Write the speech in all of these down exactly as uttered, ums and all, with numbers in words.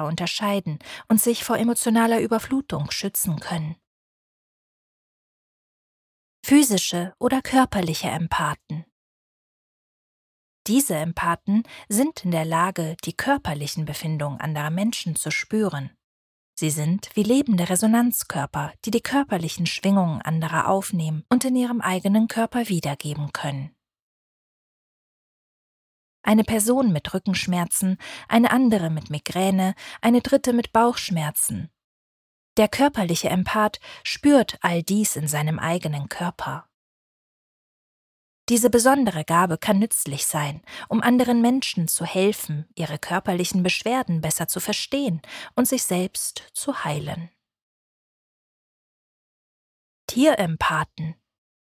anderer unterscheiden und sich vor emotionaler Überflutung schützen können. Physische oder körperliche Empathen. Diese Empathen sind in der Lage, die körperlichen Befindungen anderer Menschen zu spüren. Sie sind wie lebende Resonanzkörper, die die körperlichen Schwingungen anderer aufnehmen und in ihrem eigenen Körper wiedergeben können. Eine Person mit Rückenschmerzen, eine andere mit Migräne, eine dritte mit Bauchschmerzen. Der körperliche Empath spürt all dies in seinem eigenen Körper. Diese besondere Gabe kann nützlich sein, um anderen Menschen zu helfen, ihre körperlichen Beschwerden besser zu verstehen und sich selbst zu heilen. Tierempathen.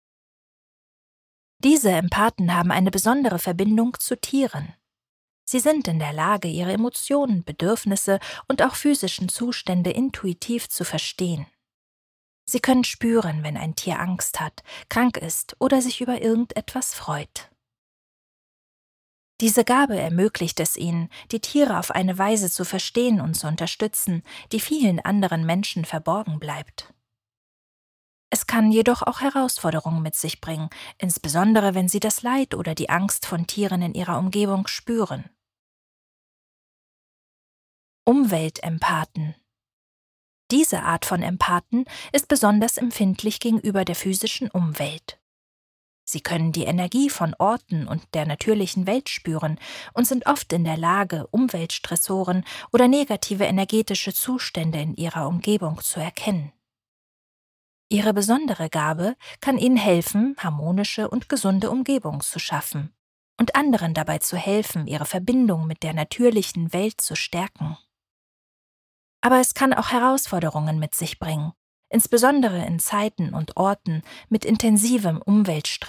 Diese Empathen haben eine besondere Verbindung zu Tieren. Sie sind in der Lage, ihre Emotionen, Bedürfnisse und auch physischen Zustände intuitiv zu verstehen. Sie können spüren, wenn ein Tier Angst hat, krank ist oder sich über irgendetwas freut. Diese Gabe ermöglicht es ihnen, die Tiere auf eine Weise zu verstehen und zu unterstützen, die vielen anderen Menschen verborgen bleibt. Es kann jedoch auch Herausforderungen mit sich bringen, insbesondere wenn sie das Leid oder die Angst von Tieren in ihrer Umgebung spüren. Umweltempathen. Diese Art von Empathen ist besonders empfindlich gegenüber der physischen Umwelt. Sie können die Energie von Orten und der natürlichen Welt spüren und sind oft in der Lage, Umweltstressoren oder negative energetische Zustände in ihrer Umgebung zu erkennen. Ihre besondere Gabe kann ihnen helfen, harmonische und gesunde Umgebungen zu schaffen und anderen dabei zu helfen, ihre Verbindung mit der natürlichen Welt zu stärken. Aber es kann auch Herausforderungen mit sich bringen, insbesondere in Zeiten und Orten mit intensivem Umweltstress.